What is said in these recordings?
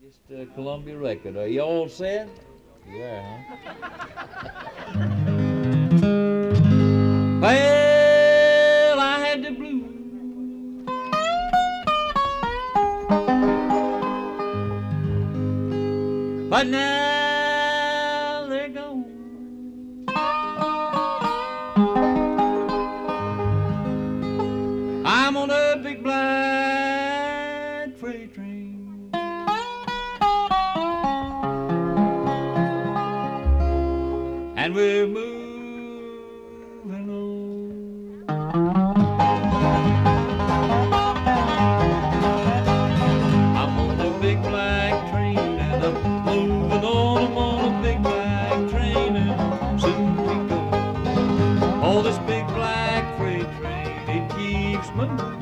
Just a Columbia record. Are you all set? Yeah, huh? Well, I had the blues, but now they're gone. I'm on a big black freight train, and we're moving on. I'm on a big black train and I'm moving on. I'm on a big black train and soon we go. Oh, this big black freight train, it keeps moving on.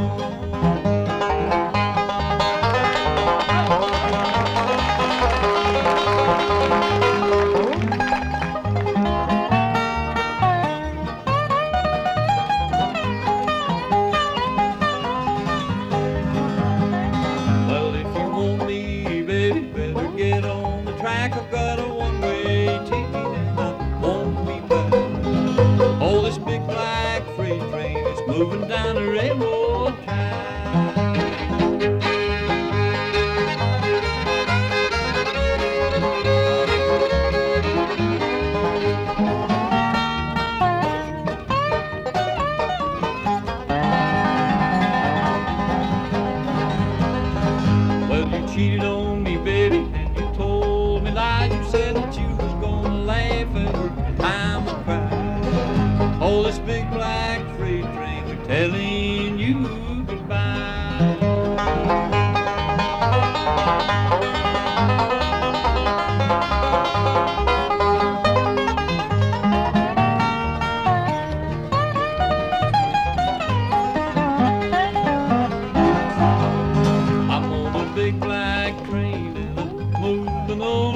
Well, if you want me, baby, better get on the track. I've got a one-way ticket and I won't be back. Oh, this big black freight train is moving down the railroad track. Well, you cheated on me, baby, and you told me lies. You said that you was gonna laugh every time I cried. Oh, this big black freight train, we're telling you goodbye. I'm on a big black train and I'm moving on.